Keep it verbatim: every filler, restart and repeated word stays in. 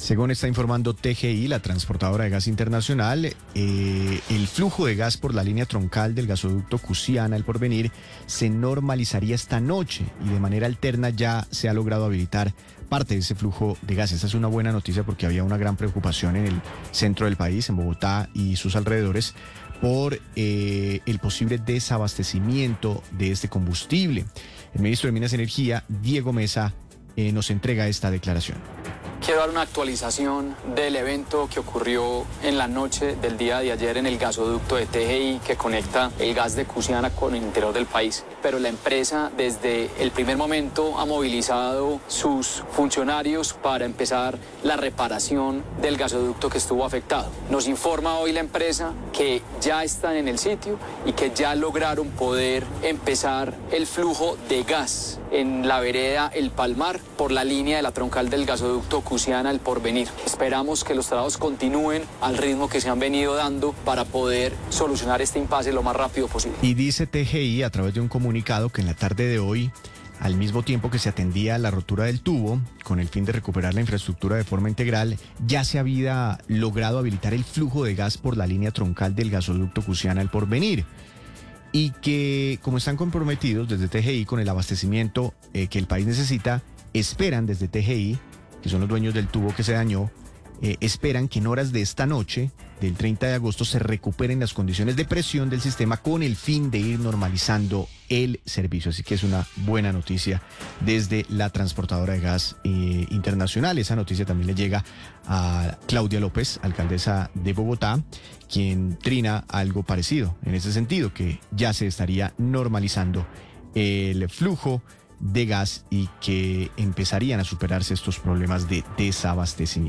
Según está informando T G I, la transportadora de gas internacional, eh, el flujo de gas por la línea troncal del gasoducto Cusiana El Porvenir se normalizaría esta noche y de manera alterna ya se ha logrado habilitar parte de ese flujo de gas. Esta es una buena noticia porque había una gran preocupación en el centro del país, en Bogotá y sus alrededores, por eh, el posible desabastecimiento de este combustible. El ministro de Minas y Energía, Diego Mesa, eh, nos entrega esta declaración. Quiero dar una actualización del evento que ocurrió en la noche del día de ayer en el gasoducto de T G I que conecta el gas de Cusiana con el interior del país. Pero la empresa desde el primer momento ha movilizado sus funcionarios para empezar la reparación del gasoducto que estuvo afectado. Nos informa hoy la empresa que ya están en el sitio y que ya lograron poder empezar el flujo de gas en la vereda El Palmar por la línea de la troncal del gasoducto Cusiana El Porvenir. Esperamos que los trabajos continúen al ritmo que se han venido dando para poder solucionar este impasse lo más rápido posible. Y dice T G I a través de un comunicado que en la tarde de hoy, al mismo tiempo que se atendía la rotura del tubo, con el fin de recuperar la infraestructura de forma integral, ya se había logrado habilitar el flujo de gas por la línea troncal del gasoducto Cusiana El Porvenir. Y que, como están comprometidos desde T G I con el abastecimiento eh, que el país necesita, esperan desde T G I, que son los dueños del tubo que se dañó, eh, esperan que en horas de esta noche, del treinta de agosto, se recuperen las condiciones de presión del sistema con el fin de ir normalizando el servicio. Así que es una buena noticia desde la transportadora de gas eh, internacional. Esa noticia también le llega a Claudia López, alcaldesa de Bogotá, quien trina algo parecido en ese sentido, que ya se estaría normalizando el flujo de gas y que empezarían a superarse estos problemas de desabastecimiento.